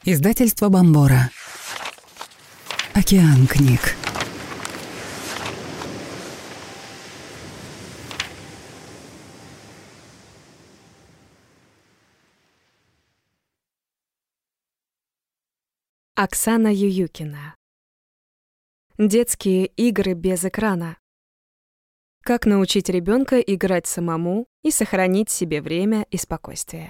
Издательство Бомбора. Океан книг. Оксана Ююкина. Детские игры без экрана. Как научить ребенка играть самому и сохранить себе время и спокойствие.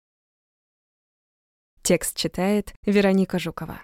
Текст читает Вероника Жукова.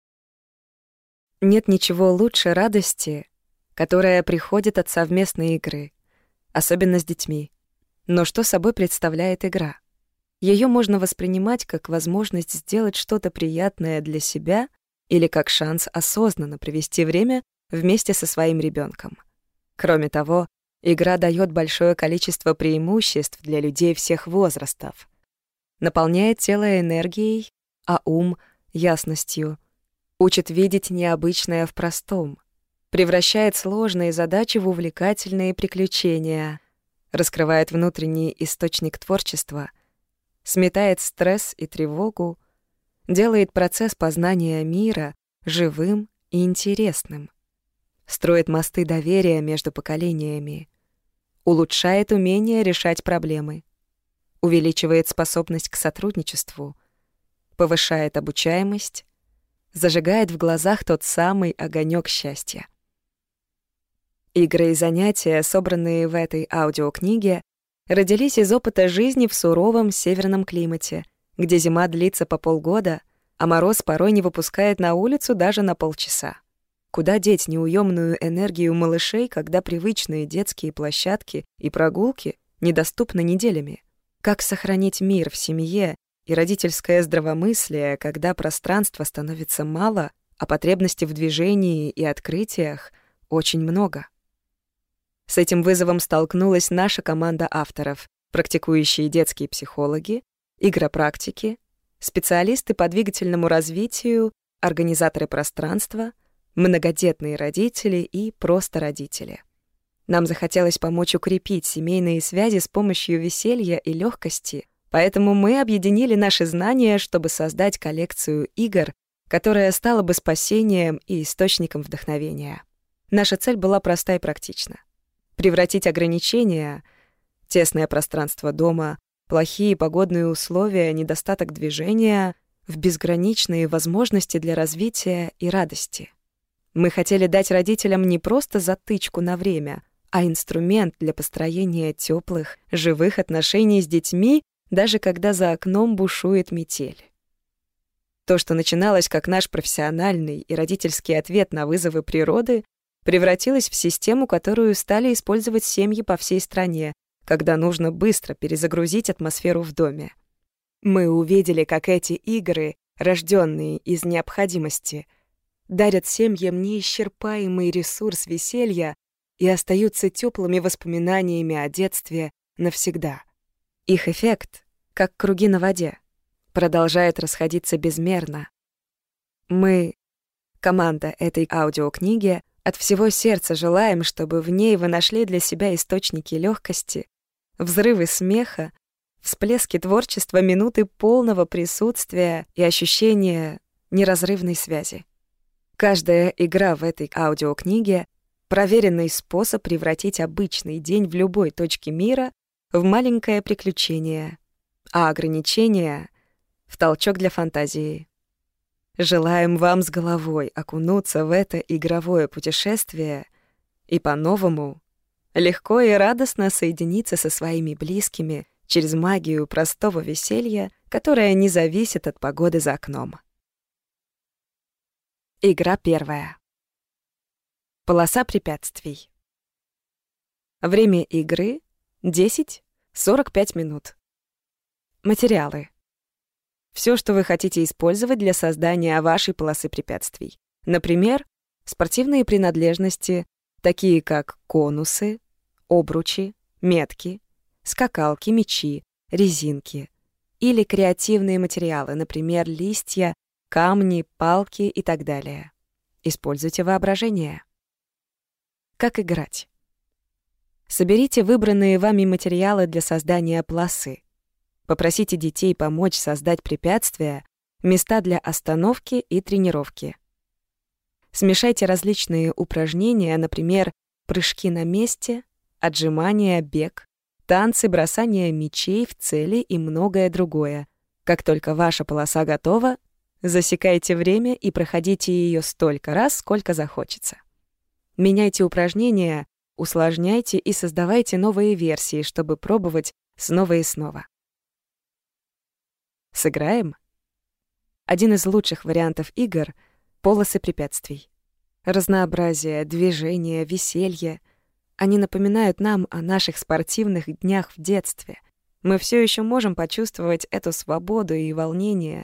Нет ничего лучше радости, которая приходит от совместной игры, особенно с детьми. Но что собой представляет игра? Её можно воспринимать как возможность сделать что-то приятное для себя или как шанс осознанно провести время вместе со своим ребёнком. Кроме того, игра даёт большое количество преимуществ для людей всех возрастов. Наполняет тело энергией, а ум — ясностью. Учит видеть необычное в простом. Превращает сложные задачи в увлекательные приключения. Раскрывает внутренний источник творчества. Сметает стресс и тревогу. Делает процесс познания мира живым и интересным. Строит мосты доверия между поколениями. Улучшает умение решать проблемы. Увеличивает способность к сотрудничеству, повышает обучаемость, зажигает в глазах тот самый огонёк счастья. Игры и занятия, собранные в этой аудиокниге, родились из опыта жизни в суровом северном климате, где зима длится по полгода, а мороз порой не выпускает на улицу даже на полчаса. Куда деть неуёмную энергию малышей, когда привычные детские площадки и прогулки недоступны неделями? Как сохранить мир в семье и родительское здравомыслие, когда пространства становится мало, а потребностей в движении и открытиях очень много? С этим вызовом столкнулась наша команда авторов, практикующие детские психологи, игропрактики, специалисты по двигательному развитию, организаторы пространства, многодетные родители и просто родители. Нам захотелось помочь укрепить семейные связи с помощью веселья и лёгкости, поэтому мы объединили наши знания, чтобы создать коллекцию игр, которая стала бы спасением и источником вдохновения. Наша цель была проста и практична. Превратить ограничения, тесное пространство дома, плохие погодные условия, недостаток движения в безграничные возможности для развития и радости. Мы хотели дать родителям не просто затычку на время, а инструмент для построения тёплых, живых отношений с детьми, даже когда за окном бушует метель. То, что начиналось как наш профессиональный и родительский ответ на вызовы природы, превратилось в систему, которую стали использовать семьи по всей стране, когда нужно быстро перезагрузить атмосферу в доме. Мы увидели, как эти игры, рождённые из необходимости, дарят семьям неисчерпаемый ресурс веселья и остаются теплыми воспоминаниями о детстве навсегда. Их эффект, как круги на воде, продолжает расходиться безмерно. Мы, команда этой аудиокниги, от всего сердца желаем, чтобы в ней вы нашли для себя источники лёгкости, взрывы смеха, всплески творчества, минуты полного присутствия и ощущения неразрывной связи. Каждая игра в этой аудиокниге — проверенный способ превратить обычный день в любой точке мира в маленькое приключение, а ограничения — в толчок для фантазии. Желаем вам с головой окунуться в это игровое путешествие и по-новому, легко и радостно соединиться со своими близкими через магию простого веселья, которая не зависит от погоды за окном. Игра первая. Полоса препятствий. Время игры — 10-45 минут. Материалы. Всё, что вы хотите использовать для создания вашей полосы препятствий. Например, спортивные принадлежности, такие как конусы, обручи, метки, скакалки, мячи, резинки. Или креативные материалы, например, листья, камни, палки и так далее. Используйте воображение. Как играть? Соберите выбранные вами материалы для создания полосы. Попросите детей помочь создать препятствия, места для остановки и тренировки. Смешайте различные упражнения, например, прыжки на месте, отжимания, бег, танцы, бросание мячей в цели и многое другое. Как только ваша полоса готова, засекайте время и проходите ее столько раз, сколько захочется. Меняйте упражнения, усложняйте и создавайте новые версии, чтобы пробовать снова и снова. Сыграем? Один из лучших вариантов игр — полосы препятствий. Разнообразие, движение, веселье — они напоминают нам о наших спортивных днях в детстве. Мы все еще можем почувствовать эту свободу и волнение.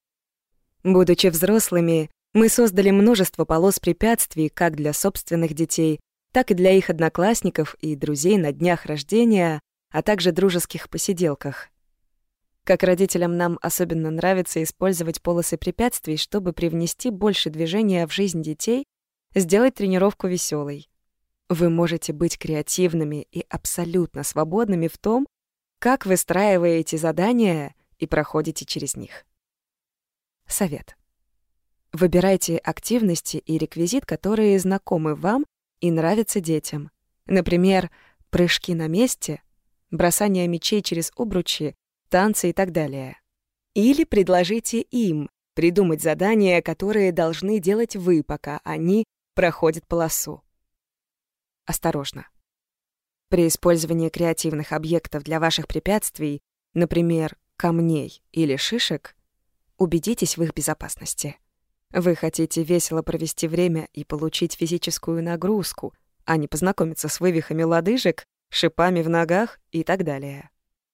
Будучи взрослыми, мы создали множество полос препятствий как для собственных детей, так и для их одноклассников и друзей на днях рождения, а также дружеских посиделках. Как родителям нам особенно нравится использовать полосы препятствий, чтобы привнести больше движения в жизнь детей, сделать тренировку веселой. Вы можете быть креативными и абсолютно свободными в том, как выстраиваете задания и проходите через них. Совет. Выбирайте активности и реквизит, которые знакомы вам и нравятся детям. Например, прыжки на месте, бросание мячей через обручи, танцы и так далее. Или предложите им придумать задания, которые должны делать вы, пока они проходят полосу. Осторожно. При использовании креативных объектов для ваших препятствий, например, камней или шишек, убедитесь в их безопасности. Вы хотите весело провести время и получить физическую нагрузку, а не познакомиться с вывихами лодыжек, шипами в ногах и так далее.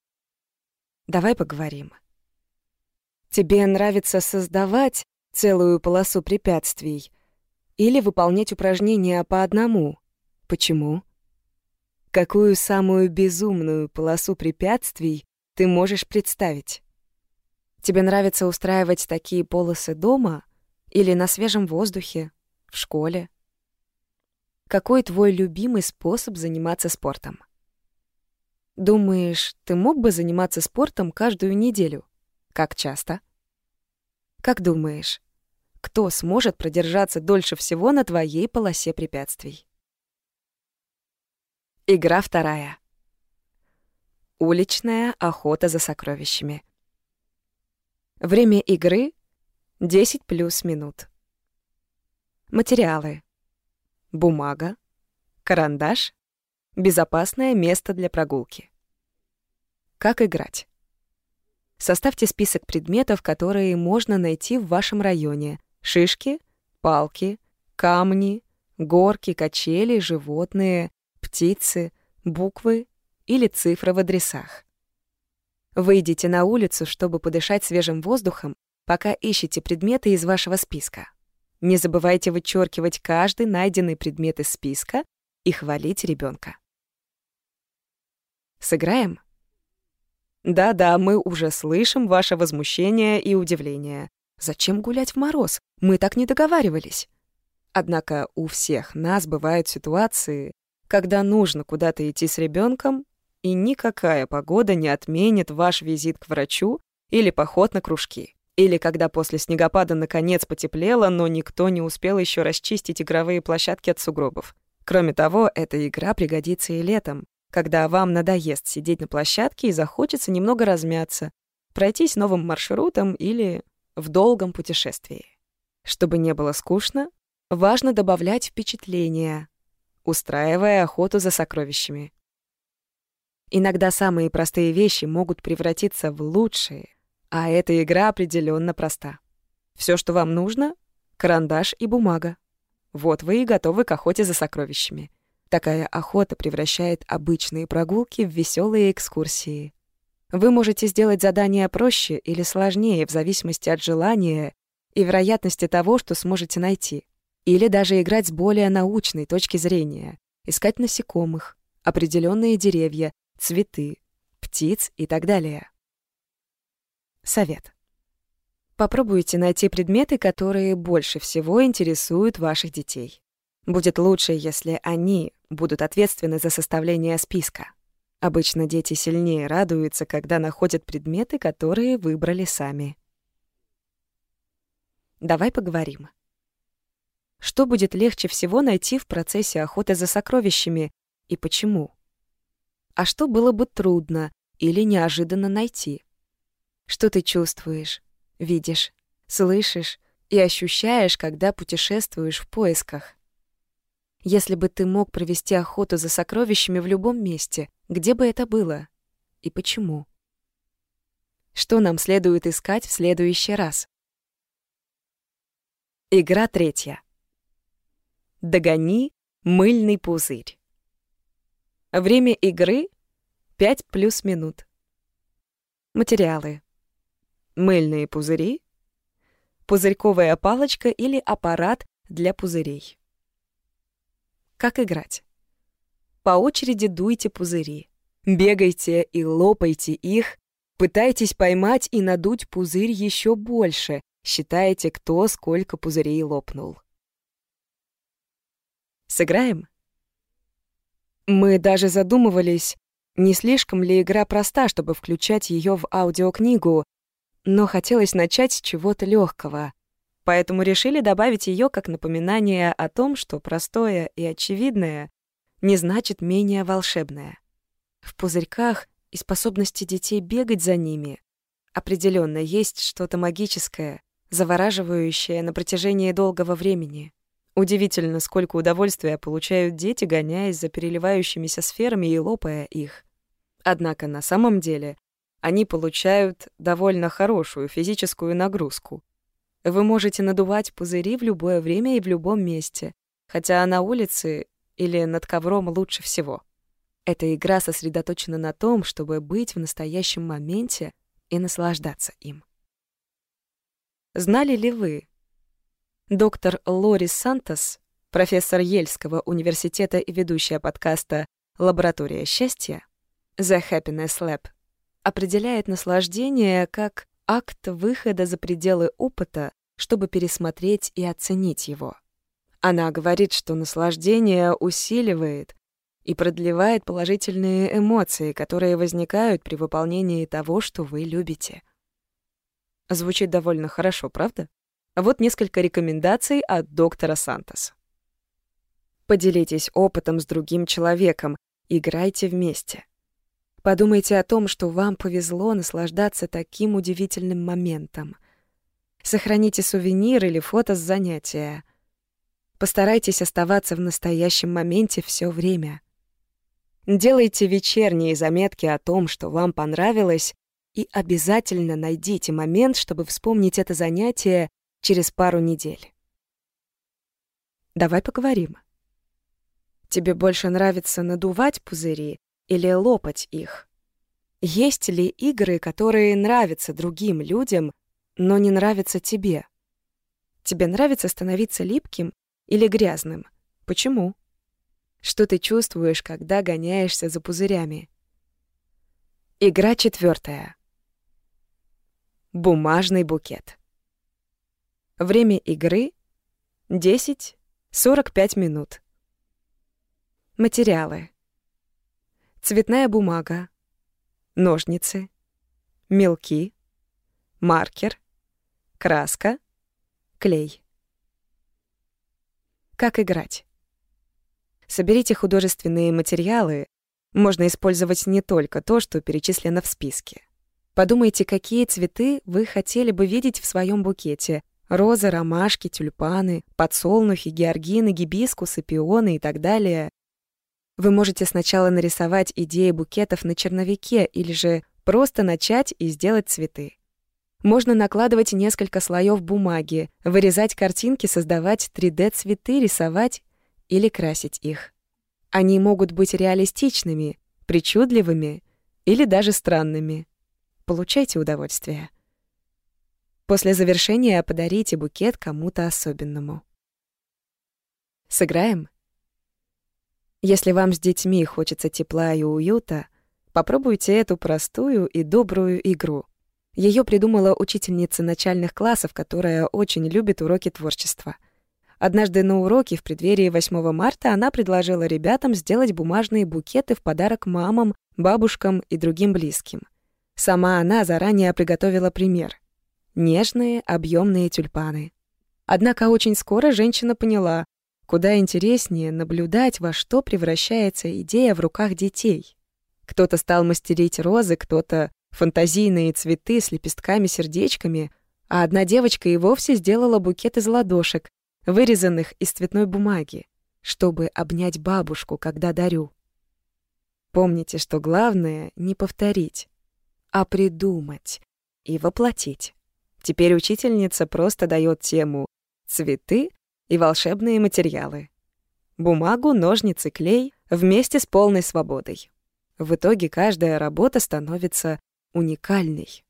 Давай поговорим. Тебе нравится создавать целую полосу препятствий или выполнять упражнения по одному? Почему? Какую самую безумную полосу препятствий ты можешь представить? Тебе нравится устраивать такие полосы дома или на свежем воздухе, в школе? Какой твой любимый способ заниматься спортом? Думаешь, ты мог бы заниматься спортом каждую неделю? Как часто? Как думаешь, кто сможет продержаться дольше всего на твоей полосе препятствий? Игра вторая. Уличная охота за сокровищами. Время игры — 10 плюс минут. Материалы. Бумага, карандаш, безопасное место для прогулки. Как играть? Составьте список предметов, которые можно найти в вашем районе. Шишки, палки, камни, горки, качели, животные, птицы, буквы или цифры в адресах. Выйдите на улицу, чтобы подышать свежим воздухом, пока ищете предметы из вашего списка. Не забывайте вычеркивать каждый найденный предмет из списка и хвалить ребенка. Сыграем? Да-да, мы уже слышим ваше возмущение и удивление. Зачем гулять в мороз? Мы так не договаривались. Однако у всех нас бывают ситуации, когда нужно куда-то идти с ребенком, и никакая погода не отменит ваш визит к врачу или поход на кружки. Или когда после снегопада наконец потеплело, но никто не успел еще расчистить игровые площадки от сугробов. Кроме того, эта игра пригодится и летом, когда вам надоест сидеть на площадке и захочется немного размяться, пройтись новым маршрутом или в долгом путешествии. Чтобы не было скучно, важно добавлять впечатления, устраивая охоту за сокровищами. Иногда самые простые вещи могут превратиться в лучшие, а эта игра определенно проста. Все, что вам нужно — карандаш и бумага. Вот вы и готовы к охоте за сокровищами. Такая охота превращает обычные прогулки в веселые экскурсии. Вы можете сделать задание проще или сложнее в зависимости от желания и вероятности того, что сможете найти. Или даже играть с более научной точки зрения, искать насекомых, определенные деревья, цветы, птиц и так далее. Совет. Попробуйте найти предметы, которые больше всего интересуют ваших детей. Будет лучше, если они будут ответственны за составление списка. Обычно дети сильнее радуются, когда находят предметы, которые выбрали сами. Давай поговорим. Что будет легче всего найти в процессе охоты за сокровищами и почему? А что было бы трудно или неожиданно найти? Что ты чувствуешь, видишь, слышишь и ощущаешь, когда путешествуешь в поисках? Если бы ты мог провести охоту за сокровищами в любом месте, где бы это было и почему? Что нам следует искать в следующий раз? Игра 3. Догони мыльный пузырь. Время игры 5+ минут. Материалы: мыльные пузыри, пузырьковая палочка или аппарат для пузырей. Как играть? По очереди дуйте пузыри, бегайте и лопайте их, пытайтесь поймать и надуть пузырь еще больше, считайте, кто сколько пузырей лопнул. Сыграем? Мы даже задумывались, не слишком ли игра проста, чтобы включать ее в аудиокнигу, но хотелось начать с чего-то легкого, поэтому решили добавить ее как напоминание о том, что простое и очевидное не значит менее волшебное. В пузырьках и способности детей бегать за ними определенно есть что-то магическое, завораживающее на протяжении долгого времени. Удивительно, сколько удовольствия получают дети, гоняясь за переливающимися сферами и лопая их. Однако на самом деле они получают довольно хорошую физическую нагрузку. Вы можете надувать пузыри в любое время и в любом месте, хотя на улице или над ковром лучше всего. Эта игра сосредоточена на том, чтобы быть в настоящем моменте и наслаждаться им. Знали ли вы? Доктор Лори Сантос, профессор Йельского университета и ведущая подкаста «Лаборатория счастья» The Happiness Lab, определяет наслаждение как акт выхода за пределы опыта, чтобы пересмотреть и оценить его. Она говорит, что наслаждение усиливает и продлевает положительные эмоции, которые возникают при выполнении того, что вы любите. Звучит довольно хорошо, правда? Вот несколько рекомендаций от доктора Сантос. Поделитесь опытом с другим человеком, играйте вместе. Подумайте о том, что вам повезло наслаждаться таким удивительным моментом. Сохраните сувенир или фото с занятия. Постарайтесь оставаться в настоящем моменте все время. Делайте вечерние заметки о том, что вам понравилось, и обязательно найдите момент, чтобы вспомнить это занятие через пару недель. Давай поговорим. Тебе больше нравится надувать пузыри или лопать их? Есть ли игры, которые нравятся другим людям, но не нравятся тебе? Тебе нравится становиться липким или грязным? Почему? Что ты чувствуешь, когда гоняешься за пузырями? Игра 4. Бумажный букет. Время игры 10-45 минут. Материалы: цветная бумага, ножницы, мелки, маркер, краска, клей. Как играть? Соберите художественные материалы. Можно использовать не только то, что перечислено в списке. Подумайте, какие цветы вы хотели бы видеть в своем букете: розы, ромашки, тюльпаны, подсолнухи, георгины, гибискусы, пионы и так далее. Вы можете сначала нарисовать идеи букетов на черновике или же просто начать и сделать цветы. Можно накладывать несколько слоев бумаги, вырезать картинки, создавать 3D-цветы, рисовать или красить их. Они могут быть реалистичными, причудливыми или даже странными. Получайте удовольствие. После завершения подарите букет кому-то особенному. Сыграем? Если вам с детьми хочется тепла и уюта, попробуйте эту простую и добрую игру. Ее придумала учительница начальных классов, которая очень любит уроки творчества. Однажды на уроке в преддверии 8 марта она предложила ребятам сделать бумажные букеты в подарок мамам, бабушкам и другим близким. Сама она заранее приготовила пример: нежные, объемные тюльпаны. Однако очень скоро женщина поняла, куда интереснее наблюдать, во что превращается идея в руках детей. Кто-то стал мастерить розы, кто-то — фантазийные цветы с лепестками-сердечками, а одна девочка и вовсе сделала букет из ладошек, вырезанных из цветной бумаги, чтобы обнять бабушку, когда дарю. Помните, что главное — не повторить, а придумать и воплотить. Теперь учительница просто дает тему «цветы» и волшебные материалы. Бумагу, ножницы, клей вместе с полной свободой. В итоге каждая работа становится уникальной.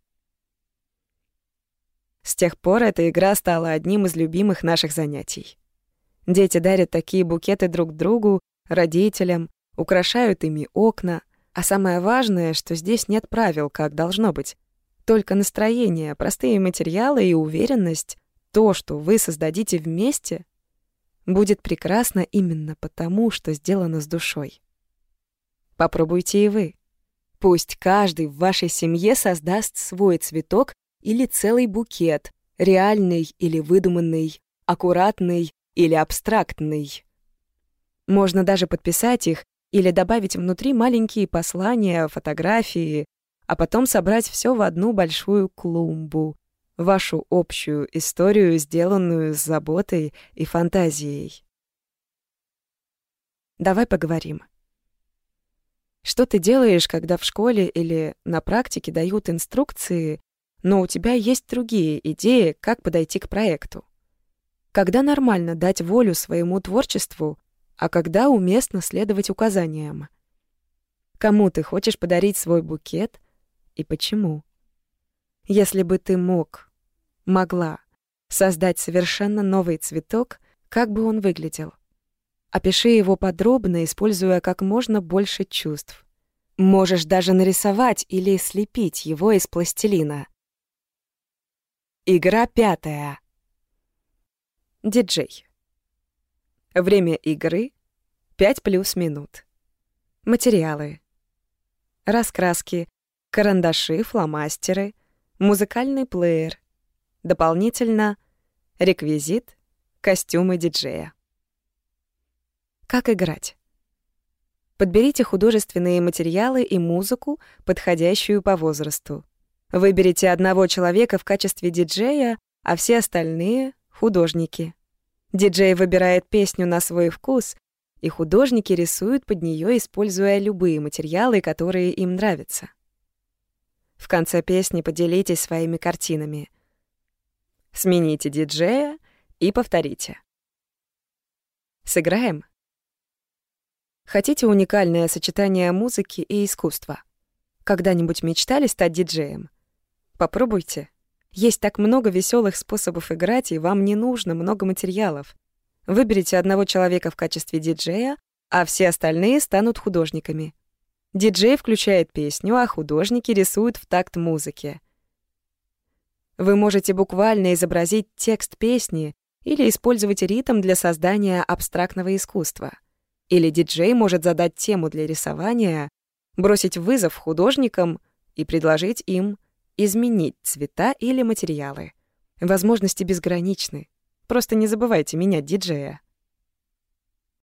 С тех пор эта игра стала одним из любимых наших занятий. Дети дарят такие букеты друг другу, родителям, украшают ими окна, а самое важное, что здесь нет правил, как должно быть. Только настроение, простые материалы и уверенность, то, что вы создадите вместе, будет прекрасно именно потому, что сделано с душой. Попробуйте и вы. Пусть каждый в вашей семье создаст свой цветок или целый букет, реальный или выдуманный, аккуратный или абстрактный. Можно даже подписать их или добавить внутри маленькие послания, фотографии, а потом собрать все в одну большую клумбу, вашу общую историю, сделанную с заботой и фантазией. Давай поговорим. Что ты делаешь, когда в школе или на практике дают инструкции, но у тебя есть другие идеи, как подойти к проекту? Когда нормально дать волю своему творчеству, а когда уместно следовать указаниям? Кому ты хочешь подарить свой букет и почему? Если бы ты могла создать совершенно новый цветок, как бы он выглядел? Опиши его подробно, используя как можно больше чувств. Можешь даже нарисовать или слепить его из пластилина. Игра 5. Диджей. Время игры — 5+ минут. Материалы. Раскраски, карандаши, фломастеры, музыкальный плеер. Дополнительно реквизит, костюмы диджея. Как играть? Подберите художественные материалы и музыку, подходящую по возрасту. Выберите одного человека в качестве диджея, а все остальные — художники. Диджей выбирает песню на свой вкус, и художники рисуют под нее, используя любые материалы, которые им нравятся. В конце песни поделитесь своими картинами. Смените диджея и повторите. Сыграем? Хотите уникальное сочетание музыки и искусства? Когда-нибудь мечтали стать диджеем? Попробуйте. Есть так много веселых способов играть, и вам не нужно много материалов. Выберите одного человека в качестве диджея, а все остальные станут художниками. Диджей включает песню, а художники рисуют в такт музыке. Вы можете буквально изобразить текст песни или использовать ритм для создания абстрактного искусства. Или диджей может задать тему для рисования, бросить вызов художникам и предложить им изменить цвета или материалы. Возможности безграничны. Просто не забывайте менять диджея.